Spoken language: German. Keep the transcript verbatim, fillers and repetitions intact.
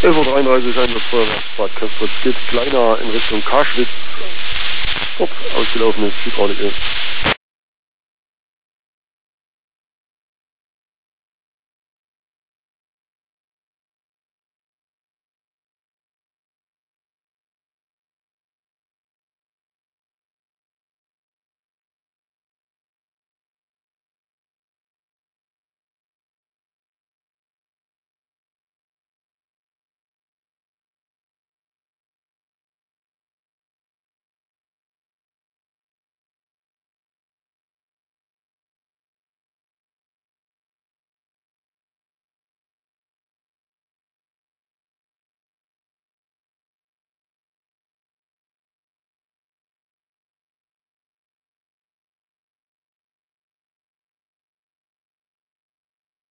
elf Uhr dreiunddreißig Einsatzfeuerwehr Bad Köstritz geht kleiner in Richtung Karschwitz. Dort ausgelaufenes Hydraulik ist.